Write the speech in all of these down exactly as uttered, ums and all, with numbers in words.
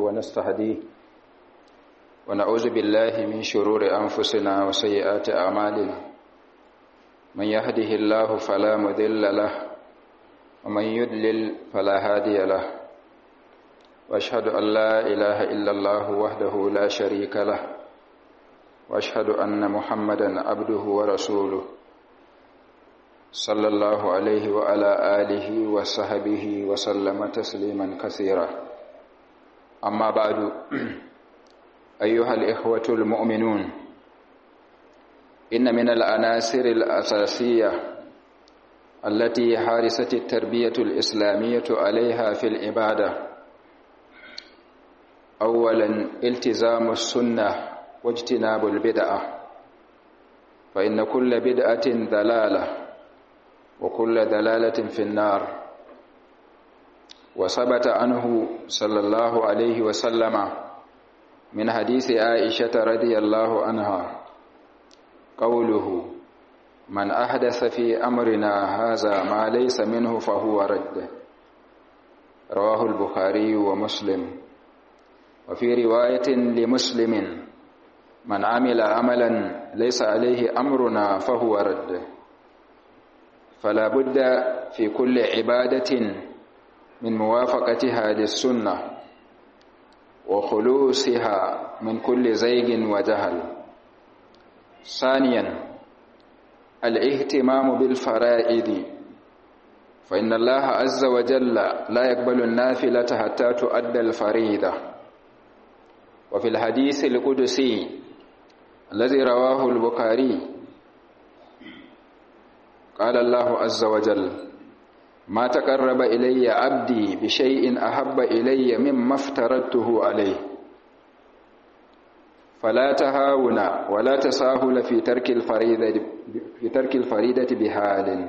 ونستهديه ونعوذ بالله من شرور أنفسنا وسيئات أعمالنا من يهده الله فلا مضل له ومن يضلل فلا هادي له وأشهد أن لا إله إلا الله وحده لا شريك له وأشهد أن محمدًا عبده ورسوله صلى الله عليه وعلى آله وصحبه وسلم تسليما كثيرا. أما بعد، أيها الإخوة المؤمنون، إن من العناصر الأساسية التي حارست التربية الإسلامية عليها في العبادة أولاً التزام السنة واجتناب البدعة، فإن كل بدعة ضلالة وكل دلالة في النار. وثبت عنه صلى الله عليه وسلم من حديث عائشة رضي الله عنها قوله: من أحدث في أمرنا هذا ما ليس منه فهو رد. رواه البخاري ومسلم. وفي رواية لمسلم: من عمل عملا ليس عليه أمرنا فهو رد. فلا بد في كل عبادة من موافقتها للسنة وخلوصها من كل زيغ وجهل. ثانيا الاهتمام بالفرائض، فإن الله عز وجل لا يقبل النافلة حتى تؤدى الفريضة. وفي الحديث القدسي الذي رواه البخاري قال الله عز وجل: ما تقرب إلي عبدي بشيء أحب إلي مما افترضته عليه. فلا تهاون ولا تساهل في ترك الفريضة في ترك الفريضة بحال.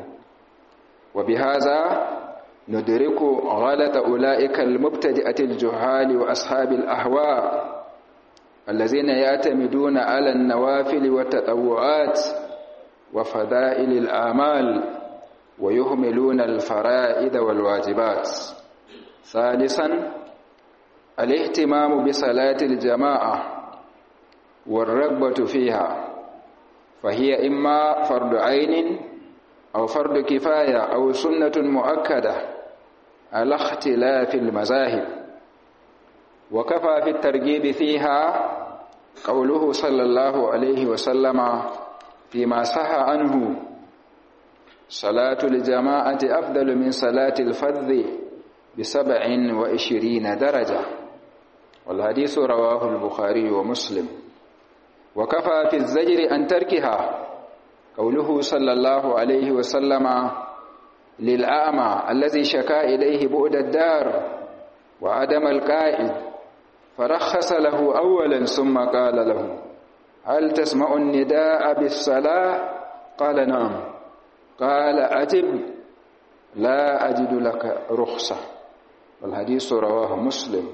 وبهذا ندرك غلط أولئك المبتدئة الجهال وأصحاب الأهواء الذين يعتمدون على النوافل والتطوعات وفضائل الأعمال ويهملون الفرائض والواجبات. ثالثا الاهتمام بصلاة الجماعة والرغبة فيها، فهي إما فرض عين أو فرض كفاية أو سنة مؤكدة على اختلاف المذاهب. وكفى في الترغيب فيها قوله صلى الله عليه وسلم فيما صح عنه: صلاة الجماعة أفضل من صلاة الفذ بسبع وعشرين درجة. والحديث رواه البخاري ومسلم. وكفى في الزجر عن تركها قوله صلى الله عليه وسلم للأعمى الذي شكا إليه بعد الدار وعدم القائد، فرخص له أولا ثم قال له: هل تسمع النداء بالصلاة؟ قال: نعم. قال: أجب، لا أجد لك رخصة. والحديث رواه مسلم.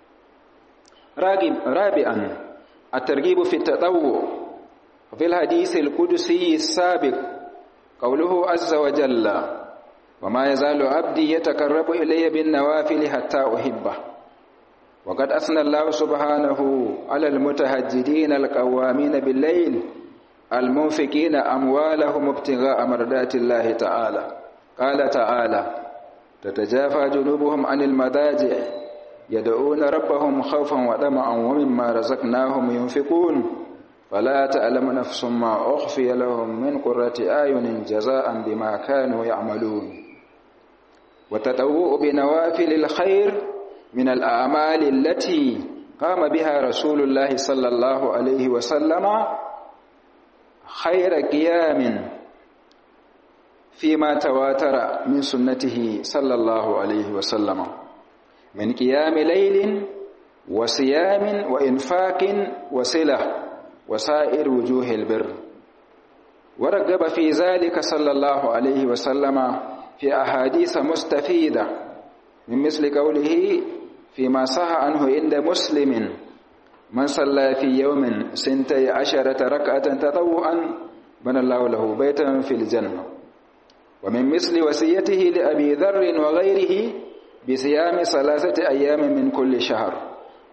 رابعا الترغيب في التطوع. وفي الحديث القدسي السابق قوله عز وجل: وما يزال عبدي يتقرب إلي بالنوافل حتى أحبه. وقد أثنى الله سبحانه على المتهجدين القوامين بالليل المنفقين أموالهم ابتغاء مرضات الله تعالى. قال تعالى: تتجافى جنوبهم عن المضاجع يدعون ربهم خوفا وطمعا ومما رزقناهم ينفقون فلا تعلم نفس ما أخفي لهم من قرة أعين جزاء بما كانوا يعملون. والتطوع بنوافل الخير من الأعمال التي قام بها رسول الله صلى الله عليه وسلم خير قيام فيما تواتر من سنته صلى الله عليه وسلم من قيام ليل وصيام وإنفاق وصلة وسائر وجوه البر. ورغب في ذلك صلى الله عليه وسلم في أحاديث مستفيدة من مثل قوله فيما صح عنه عند مسلم: من صلى في يوم سنتي عشرة ركعة تطوعا بنى الله له بيتا في الجنة. ومن مثل وصيته لأبي ذر وغيره بصيام ثلاثة أيام من كل شهر.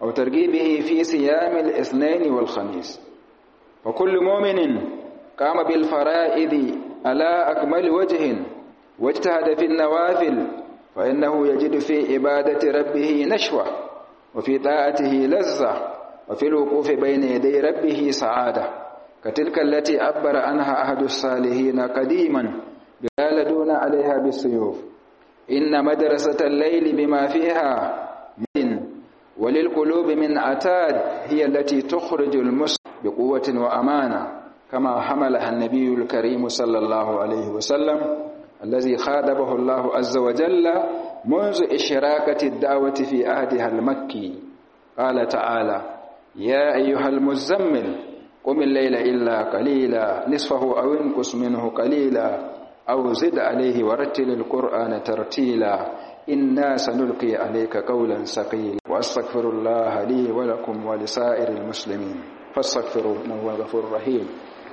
أو ترغيبه في صيام الاثنين والخميس. وكل مؤمن قام بالفرائض على أكمل وجه واجتهد في النوافل فإنه يجد في عبادة ربه نشوة، وفي طاعته لذة، وفي الوقوف بين يدي ربه سعادة، كتلك التي عبر عنها أحد الصالحين قديما يالدون عليها بالسيوف: إن مدرسة الليل بما فيها من وللقلوب من عتاد هي التي تخرج المسلم بقوة وأمانة، كما حملها النبي الكريم صلى الله عليه وسلم الذي خاطبه الله عز وجل منذ إشراقة الدعوة في عهدها المكي. قال تعالى: يا أيها المزمل قم الليل إلا قليلا نصفه أو انقص منه قليلا أو زد عليه ورتل القرآن ترتيلا إنا سنلقي عليك قولا ثقيلا. وأستغفر الله لي ولكم ولسائر المسلمين فاستغفروه إنه هو الغفور الرحيم.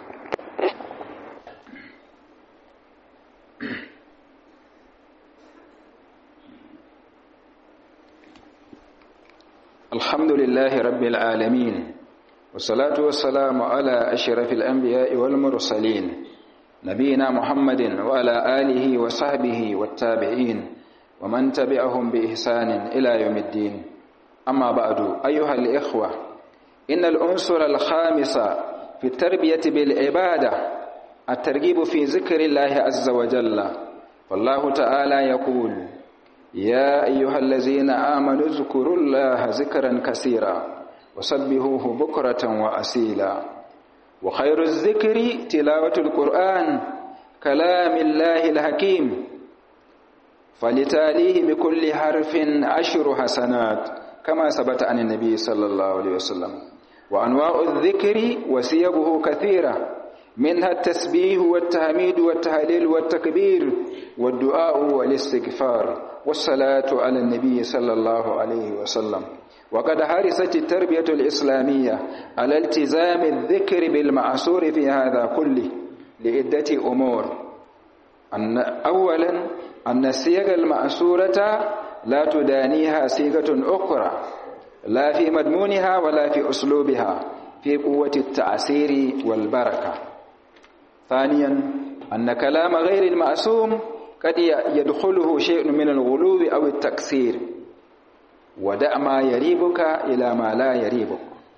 الحمد لله رب العالمين، والصلاة والسلام على أشرف الأنبياء والمرسلين نبينا محمد وعلى آله وصحبه والتابعين ومن تبعهم بإحسان إلى يوم الدين. أما بعد، أيها الإخوة، إن العنصر الخامس في التربية بالعبادة الترغيب في ذكر الله عز وجل. فالله تعالى يقول: يا أيها الذين آمنوا اذكروا الله ذكرا كثيرا وسبحوه بكرة وأصيلا. وخير الذكر تلاوة القرآن كلام الله الحكيم، فلتاليه بكل حرف عشر حسنات كما ثبت عن النبي صلى الله عليه وسلم. وأنواع الذكر وسيغه كثيرة، منها التسبيح والتحميد والتهليل والتكبير والدعاء والاستغفار والصلاة على النبي صلى الله عليه وسلم. وقد حرصت التربية الإسلامية على التزام الذكر بالمعصور في هذا كله لعدة أمور. أن أولا أن الصيغ المعصورة لا تدانيها صيغة أخرى، لا في مضمونها ولا في أسلوبها، في قوة التأثير والبركة. ثانيا أن كلام غير المعصوم قد يدخله شيء من الغلو أو التكسير، ودع ما يريبك إلى ما لا يريبك.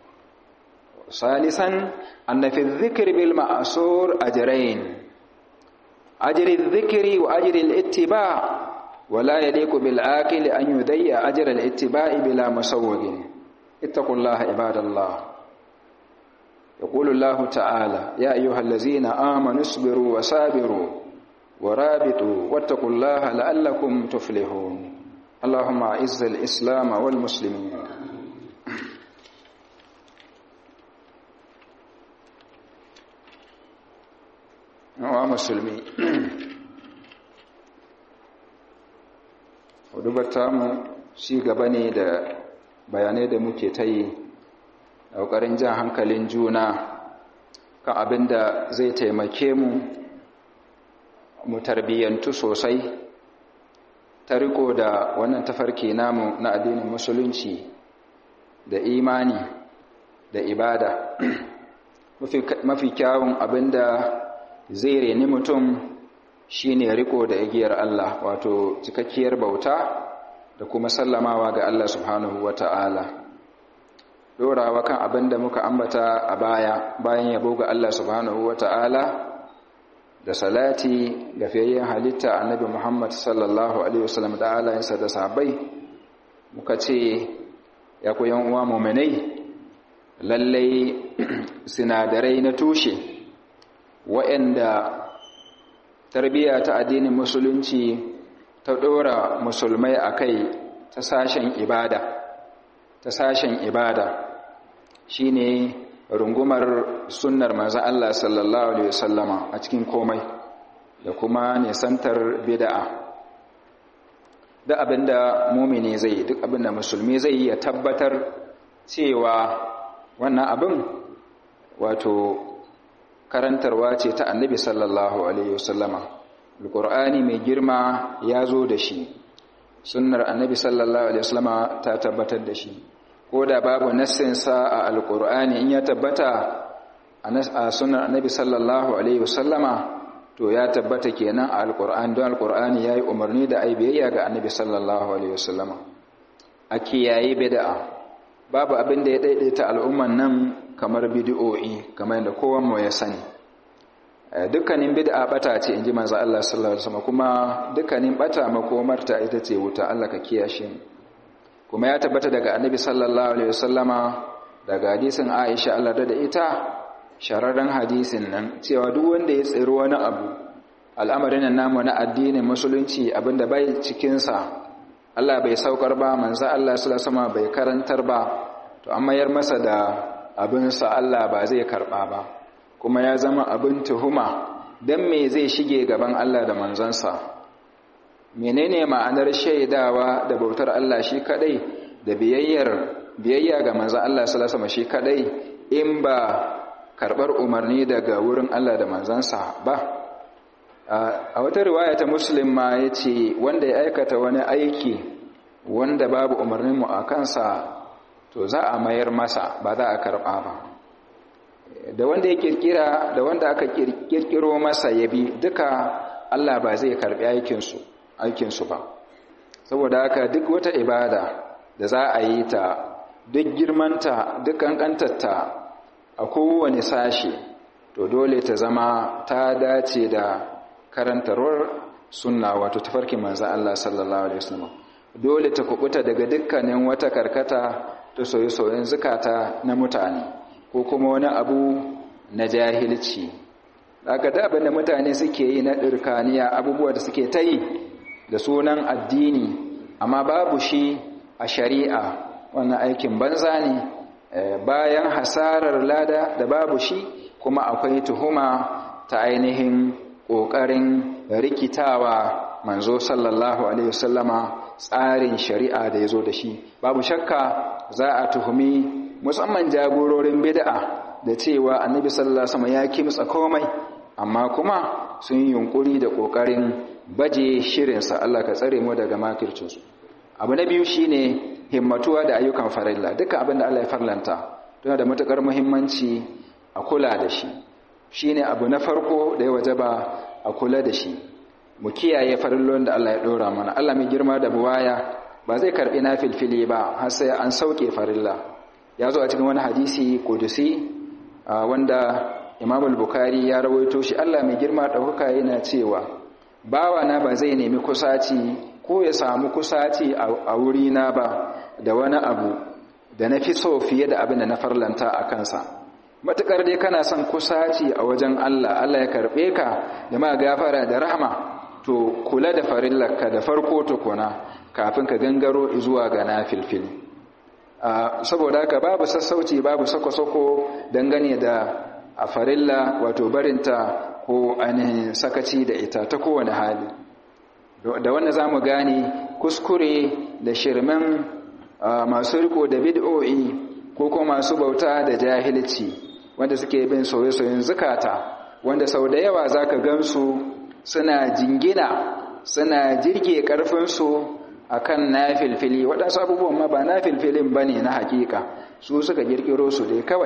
ثالثا أن في الذكر بالمعصور أجرين: أجر الذكر وأجر الاتباع، ولا يليق بالعاقل أن يضيع أجر الاتباع بلا مسوغ. اتقوا الله عباد الله. يقول الله تعالى: يا أيها الذين آمنوا اصبروا وصابروا ورابطوا واتقوا الله لعلكم تفلحون. اللهم أعز الإسلام والمسلمين. wa musulmi hudubar tamu shi gaba ne da bayanai da muke ta yi a ƙoƙarin jan hankalin juna kan abin da zai taimake mu mu tarbiyyantu sosai ta riko da wannan tafarki namu na addinin musulunci da imani da ibada. mafi kyawun abin da zai reni mutum shine riko da igiyar Allah, wato cikakkiyar bauta da kuma sallamawa ga Allah subhanahu wata'ala. Dorawa kan abin da muka ambata a baya bayan yabo ga Allah subhanahu wata'ala da salati ga fiyayyen halitta annabi Muhammad sallallahu alaihi wasallam da alayensa da sahabbai, muka ce ya ku yan uwa mu'minai, lallai sinadarai na tushe waɗanda tarbiyya ta addinin musulunci ta ɗora musulmai a kai ta sashen ibada ta sashen ibada shine rungumar sunnar manzo Allah sallallahu alaihi wasallama a cikin komai da kuma nisantar bid'a. duk abinda mumini zai duk abinda musulmi zai ya tabbatar cewa wannan abin wato karantarwa ce ta annabi sallallahu alaihi wasallama. alqur'ani mai girma ya zo da shi, sunnar annabi sallallahu alaihi wasallama ta tabbatar da shi, ko da babu nassinsa a alƙur'ani in ya tabbata a sunan annabi sallallahu alaihi wasallama to ya tabbata kenan a alƙur'ani don alƙur'ani ya yi umarni da ai biyayya ga annabi sallallahu alaihi wasallama a kiyaye bid'a babu abin da ya daidaita al'umman nan kamar bid'o'i kamar yadda kowan mu ya sani dukkanin bid'a bata ce inji manzo Allah sallallahu alaihi wasallam kuma dukkanin bata makomarta ita ce wuta Allah ka kiyashe mu kuma ya tabbata daga annabi sallallahu alaihi wasallama daga hadisin Aisha Allah da ita shararren hadisin nan cewa duk wanda ya tsiro wani abu al'amarin nan namu na addinin musulunci abinda bai cikin sa Allah bai saukar ba manzo Allah sallallahu alaihi wasallam bai karantar ba to an mayar masa da abin sa Allah ba zai karba ba kuma ya zama abin tuhuma dan me zai shige gaban Allah da manzansa menene ma'anar shaidawa da bautar Allah shi kadai da biyayyar biyayya ga manzo Allah sallallahu alaihi wasallam shi kadai in ba karbar umarni daga wurin Allah da manzansa ba a wata riwaya ta Muslim ma yace wanda ya aikata wani aiki wanda babu umarnin mu a kansa to za a mayar masa ba za a karba ba da wanda ya kirkira da wanda aka kirkiro masa yabi duka Allah ba zai karbi aikin su aikin su ba saboda haka duk wata ibada da za a yi ta duk girmanta duk kankantarta a kowane sashi to dole ta zama ta dace da karantarwar sunna wato tafarkin manzo Allah sallallahu alaihi wasallam dole ta kubuta daga dukkanin wata karkata ta soyayyen zakata na mutane ko kuma wani abu na jahilci daga da abin da mutane suke yi na dirkaniya abubuwa da suke ta yi da sunan addini amma babu shi a shari'a wannan aikin banza ne bayan hasarar lada da babu shi kuma akwai tuhuma ta ainihin ƙoƙarin rikitawa manzo sallallahu alaihi wasallama tsarin shari'a da ya zo da shi babu shakka za a tuhumi musamman jagororin bid'a da cewa annabi sallallahu alaihi wasallam ya kimtsa komai amma kuma sun yi yunkuri da ƙoƙarin baje shirinsa Allah ka tsare mu daga makircinsu abu na biyu shine himmatuwa da ayyukan farilla dukkan abin da Allah ya farlanta yana da matukar muhimmanci a kula da shi shine abu na farko da ya wajaba a kula da shi mu kiyaye farillon da Allah ya dora mana Allah mai girma da buwaya ba zai karbi nafilfili ba har sai an sauke farilla ya zo a cikin wani hadisi kudusi wanda Imam al-Bukhari ya rawaito shi Allah mai girma da huka yana cewa bawa na ba zai nemi kusaci ko ya samu kusaci a wuri na ba da wani abu da na fi so fiye da abin da na farlanta a kansa matukar dai kana son kusaci a wajen Allah Allah ya karbe ka da ma gafara da rahama to kula da farillarka da farko tukuna kafin ka gangaro zuwa ga nafilfil saboda haka babu sassauci babu sako-sako dangane da a farilla wato barinta ko ainihin sakaci da ita ta kowane hali da wanda za mu gane kuskure da shirmen masu riko da bid'o'i ko kuma masu bauta da jahilci wanda suke bin soye-soyen zukata wanda sau da yawa za ka gansu suna jingina suna jirge ƙarfinsu a kan nafilfili waɗansu abubuwan ma ba nafilfilin ba ne na hakika su suka girgiro su dai kawai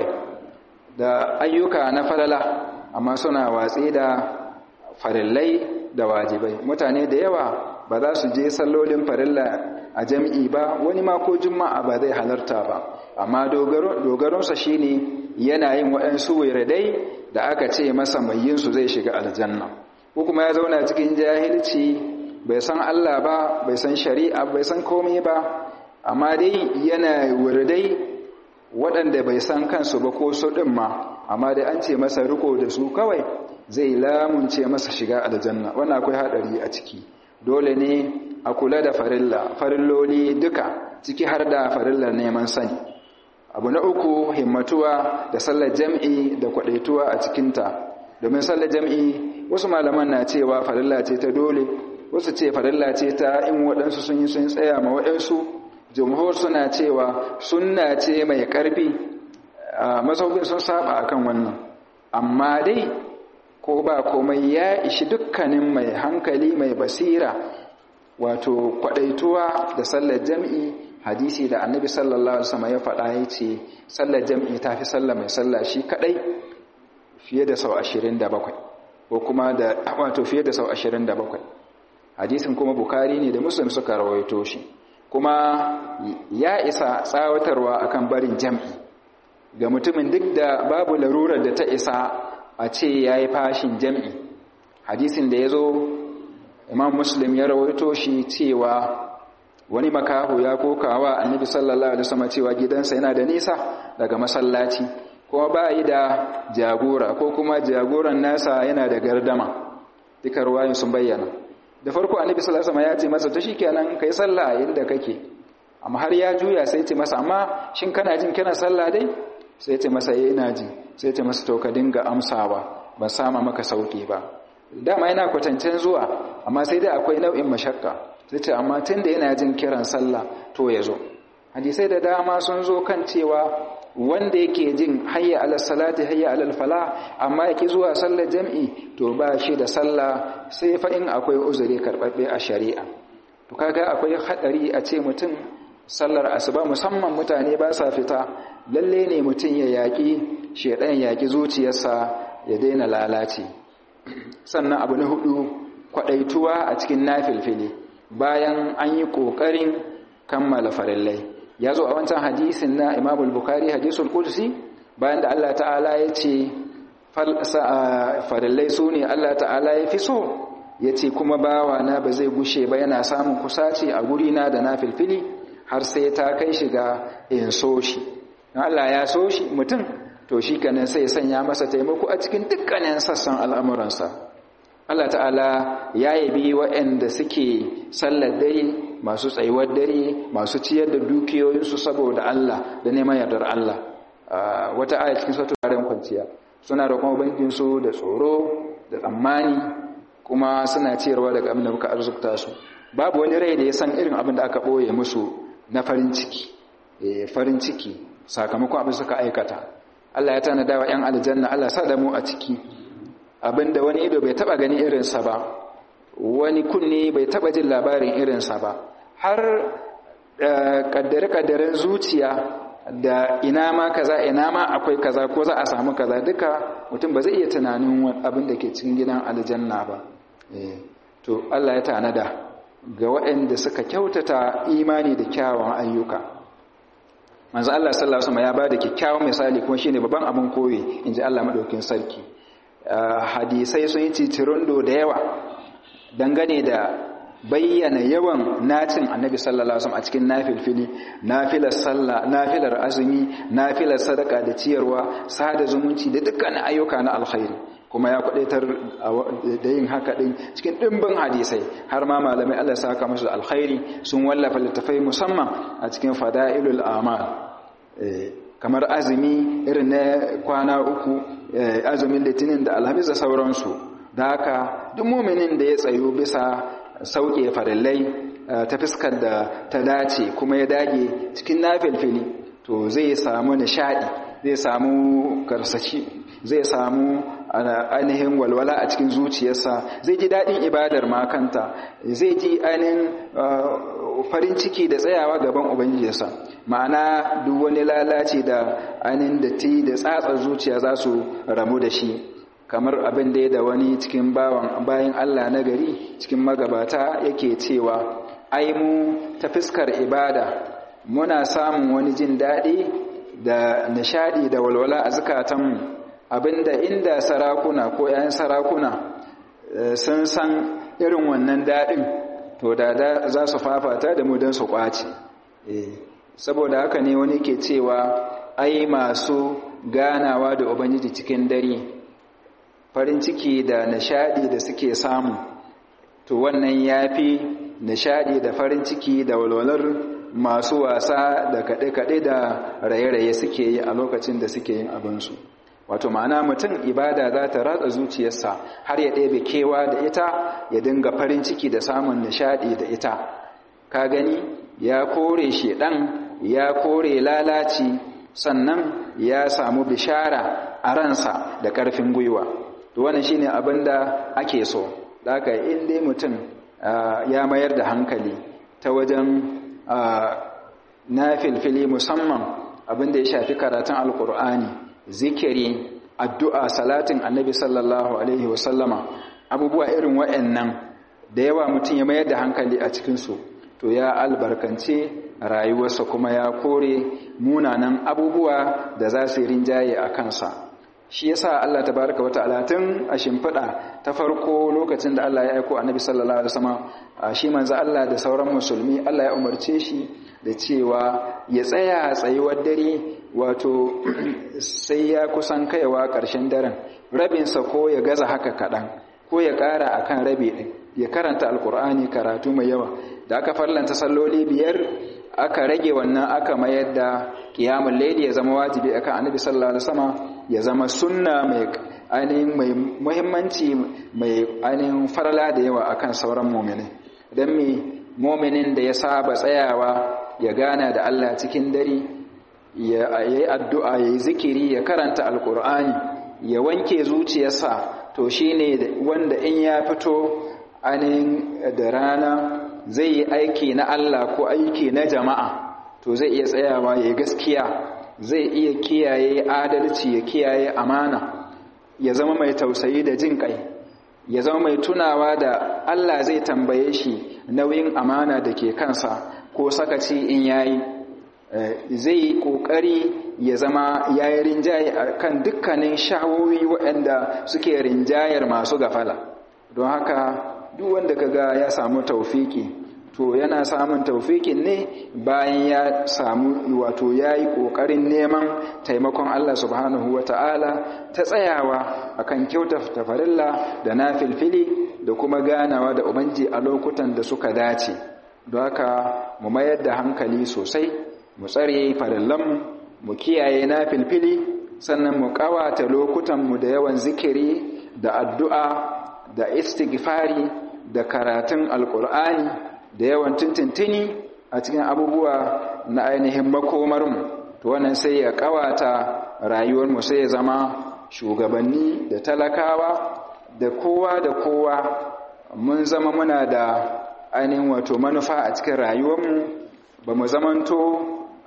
da ayyuka na falala amma suna watsi da farillai da wajibai mutane da yawa ba za su je sallolin farilla a jam'i ba wani ma ko juma'a ba zai halarta ba amma dogaronsa shine yana yin waɗansu wiradai da aka ce masa mai yin su zai shiga aljanna ko kuma ya zauna cikin jahilci bai san Allah ba bai san shari'a bai san komai ba amma dai yana wiradai waɗanda bai san kansu ba ko su ɗin ma amma dai an ce masa riko da su kawai zai lamunce masa shiga aljanna wannan akwai haɗari a ciki dole ne a kula da farilla farilloli duka ciki har da farillar neman sani abu na uku himmatuwa da sallar jam'i da kwadaituwa a cikinta domin sallar jam'i wasu malaman na cewa farilla ce ta dole wasu ce farilla ce ta in waɗansu sun yi sun tsaya ma waɗansu jumhur suna cewa sunna ce mai ƙarfi masaukin sun saba akan wannan amma dai ko ba komai ya ishi dukkanin mai hankali mai basira wato kwadaituwa da sallar jam'i hadisi da annabi sallallahu alaihi wasallam ya faɗa ya ce sallar jam'i ta fi sallar mai sallah shi kadai fiye da sau ashirin da bakwai ko kuma da wato fiye da sau ashirin da bakwai. Hadisin kuma Bukhari ne da Muslim suka rawaito shi, kuma ya isa tsawatarwa akan barin jam'i ga mutumin duk da babu larurar da ta isa a ce yayi fashin jam'i. Hadisin da yazo Imam Muslim ya rawaito shi cewa wani makaho ya kokawa Annabi sallallahu alaihi wasallam cewa gidansa yana da nisa daga masallaci kuma ba yi da jagora ko kuma jagoran nasa yana da gardama. Duka ruwayoyin sun bayyana. Da farko Annabi sallallahu alaihi wasallam ya ce masa to shikenan kai sallah inda kake, amma har ya juya sai ya ce masa amma shin kana jin kana sallah dai? Sai ya ce masa eh ina ji. Sai ya ce masa to ka dinga amsawa, ban sama maka sauki ba. Dama yana kwatancen zuwa amma sai dai akwai nau'in mashakka. Sai ce amma tunda yana jin kiran sallah to ya zo. Hadisai da dama sun zo kan cewa wanda yake jin hayya alal salati hayya alal falah amma yake zuwa sallar jami'i to ba shi da sallah sai fa in akwai uzuri karbabbe a shari'a. To kaga akwai hadari a ce mutum sallar asuba musamman mutane ba sa fita, lalle ne mutum ya yaki shedan yaki zuciyarsa ya daina lalaci. Sannan abu na hudu, kwadaituwa a cikin nafilfili bayan an yi kokarin kammala farillai. Ya zo a wancan hadisin na Imam al-Bukhari, hadisul Qudsi, bayan da Allah ta'ala ya ce farillai su ne Allah ta'ala ya fi so, ya ce kuma bawa na ba zai gushe ba yana samun kusaci a gurina da na filfili har sai ta kai shiga in so shi. Allah ya so shi mutum, to shi kanan sai sanya masa taimako a cikin dukkanin sassan al'amuransa. Allah ta'ala ya yabi waɗanda suke sallar dare, masu tsayuwar dare, masu ciyar da dukiyoyinsu saboda Allah da neman yardar Allah. Wata aya cikin suratul Maryam kwanciya suna roƙon ubangijinsu da tsoro da tsammani, kuma suna ciyarwa daga abin da muka arzuta su. Babu wani rai da ya san irin abin da aka ɓoye musu na farin ciki, farin ciki sakamakon abin suka aikata. Allah ya tanada wa 'yan aljanna, Allah sa da mu a ciki, abinda wani ido bai taba gani irinsa ba, wani kunne bai taba jin labarin irinsa ba, har kaddare-kaddaren zuciya da ina ma kaza ina ma akwai kaza ko za a samu kaza duka mutum ba zai iya tunanin abin da ke cikin gidan aljanna ba. To Allah ya tanada ga waɗanda suka kyautata imani da kyawawan ayyuka. Manzo Allah sallallahu alaihi wasallam ya bada kyakkyawan misali kuma shine babban abin koyi, inji Allah madaukakin sarki. Hadisai sun yi cicirundo da yawa dangane da bayyana yawan nacin Annabi sallallahu alaihi wasallam a cikin nafilfili, nafilar sallah, nafilar azumi, nafilar sadaka da ciyarwa, sada zumunci da dukkan ayyuka na alkhairi. Kuma ya kwadaitar da yin haka din cikin dimbin hadisai, har ma malamai Allah ya saka musu alkhairi sun wallafa littafai musamman a cikin fada'ilul a'mal, kamar azumi irin na kwana uku, azumin litinin da alhamis da sauransu. Da haka duk muminin da ya tsayo bisa sauke farillai ta fuskar da ta dace kuma ya dage cikin nafilfili, to zai samu nishadi, zai samu karsashi, zai samu ainihin walwala a cikin zuciyarsa, zai ji daɗin ibadar makanta, zai ji ainihin farin ciki da tsayawa gaban ubangijinsa. Ma'ana duk wani lalaci da ainihin datti da tsatsar zuciya za su ramu da shi, kamar abin da ya da wani cikin bayan Allah na gari cikin magabata yake cewa, ai mu ta fuskar ibada muna samun wani jin daɗi da nishadi da walwala a zukatanmu, abinda inda sarakuna ko 'yan sarakuna sun san irin wannan daɗin to da za su fafata da mu don su ƙwace. Saboda haka ne wani ke cewa ai masu ganawa da ubangiji cikin dare, farin ciki da nishadi da suke samu, to wannan yafi nishadi da farin ciki da walwalar masu wasa da kaɗe-kaɗe da raye-raye suke yi a lokacin da suke yin abinsu. Wato ma'ana mutum ibada za ta ratsa zuciyarsa har ya ɗebe kewa da ita, ya dinga farin ciki da samun nishadi da ita. Ka gani ya kore shedan, ya kore lalaci, sannan ya samu bishara a ransa da ƙarfin gwiwa. To wannan shine abin da ake so. Da haka in dai mutum ya mayar da hankali ta wajen na filfili musamman abin da ya shafi karatun alkur'ani, zikiri, addu'a, salatin annabi sallallahu alaihi wasallama, abubuwa irin waɗannan da yawa mutum ya mayar da hankali a cikinsu, to ya albarkance rayuwarsa kuma ya kore munanan abubuwa da za su rinjaye a kansa. Shi yasa Allah tabaraka wa ta'ala tun a shimfiɗa ta farko lokacin da Allah ya aiko annabi sallallahu alaihi wasallam, shi manzo Allah da sauran musulmi, Allah ya umarce shi da cewa ya tsaya tsayuwar dare, wato sai ya kusan kaiwa ƙarshen daren rabinsa ko ya gaza haka kaɗan ko ya ƙara akan rabi ɗin, ya karanta alkur'ani karatu mai yawa. Da aka farlanta salloli biyar aka rage wannan, aka mayar da qiyamul layli ya zama wajibi akan annabi sallallahu alaihi wasallam, ya zama sunna mai ainihin mai muhimmanci, mai ainihin farla da yawa akan sauran mu'minai. Dan me mu'minin da ya saba tsayawa ya gana da Allah cikin dare, ya yi addu'a, ya yi zikiri, ya karanta alkur'ani, ya wanke zuciyarsa, to shine wanda in ya fito ainihin da rana zai yi aiki na Allah ko aiki na jama'a, to zai iya tsayawa ya gaskiya, zai iya kiyaye adalci, ya kiyaye amana, ya zama mai tausayi da jin kai, ya zama mai tunawa da Allah zai tambaye shi nauyin amana da ke kansa ko sakaci in yayi. Zai yi kokari ya zama yayi rinjaye kan dukkanin shawowi waɗanda suke rinjayar masu gafala. Don haka duk wanda kaga ya samu taufiki, to yana samun taufikin ne bayan ya samu wato yayi kokarin neman taimakon Allah subhanahu wataala ta tsayawa akan kyautata farilla da nafilfili da kuma ganawa da ubangi a lokutan da suka dace. Don haka mu mayar da hankali sosai, mu tsare farillanmu, mu kiyaye nafilfili, sannan mu kawata lokutanmu da yawan zikiri da addu'a da istighfari da karatun alkur'ani da yawan tintintini a cikin abubuwa na ainihin makomarmu. To wannan sai ya kawata rayuwarmu, sai ya zama shugabanni da talakawa da kowa da kowa mun zama muna da ainihin wato manufa a cikin rayuwarmu, ba mu zamanto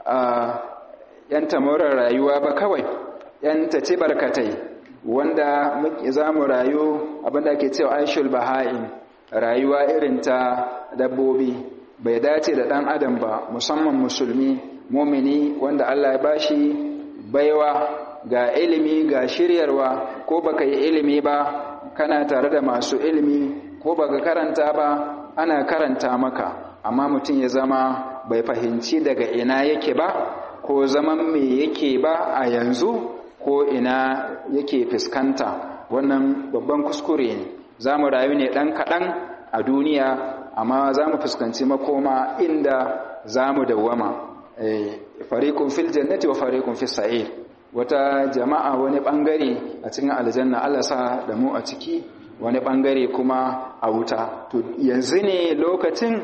a yan tamurar rayuwa ba kawai, yan tace barkatai wanda za mu rayu abinda ake cewa aishul baha'in, rayuwa irin ta dabbobi. Bai dace da ɗan adam ba, musamman musulmi mumini wanda Allah ya bashi baiwa ga ilimi ga shiryarwa, ko baka yi ilimi ba kana tare da masu ilimi, ko baka karanta ba ana karanta maka, amma mutum ya zama bai fahimci daga ina yake ba, ko zaman me yake ba a yanzu, ko ina yake fuskanta. Wannan babban kuskure ne. Za mu rayu ne ɗan kaɗan a duniya, amma za mu fuskanci makoma inda za mu dawwama. Fariqun fil jannati wa fariqun fis sa'ir. Wata jama'a wani ɓangare a cikin aljanna, Allah sa da mu a ciki, wani ɓangare kuma a wuta. To yanzu ne lokacin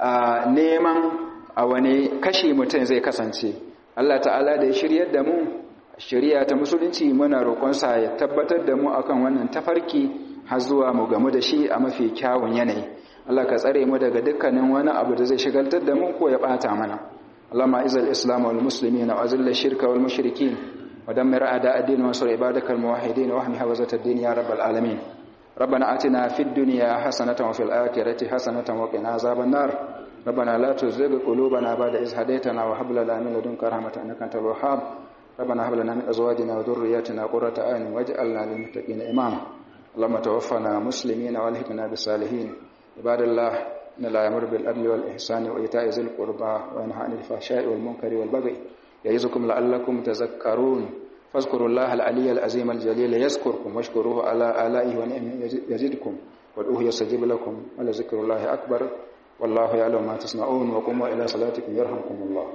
neman a wani kashi mutum zai kasance. Allah ta'ala da ya shiryar da mu shari'a ta musulunci, muna roƙonsa ya tabbatar da mu akan wannan tafarki har zuwa mu gamu da shi a mafi kyawun yanayi. Allah ka tsare mu daga dukkanin wani abu da zai shigaltar da mu ko ya bata mana. Allahumma izal islam wal muslimin wa azil shirka wal mushrikin wa dammir a'da ad-din wa ansur ibadakal muwahhidin wa ahmi hawazat ad-din ya rabbal alamin. ربنا آتنا في الدنيا حسنة وفي الآخرة حسنة وقنا عذاب النار. ربنا لا تزغ قلوبنا بعد إذ هديتنا وهب لنا من لدنك رحمة إنك أنت الوهاب. ربنا هب لنا من أزواجنا وذرياتنا قرة أعين واجعلنا للمتقين إماما. اللهم توفنا مسلمين والحقنا بالصالحين. عباد الله، إن الله يأمر بالعدل والإحسان وإيتاء ذي القربى وينهى عن الفحشاء والمنكر والبغي يعظكم لعلكم تذكرون. فاذكروا الله العلي العظيم الجليل يذكركم واشكروه على آلائه ونعمه يزدكم وادعوه يستجيب لكم ولذكر الله أكبر والله يعلم ما تصنعون. وقوموا إلى صلاتكم يرحمكم الله.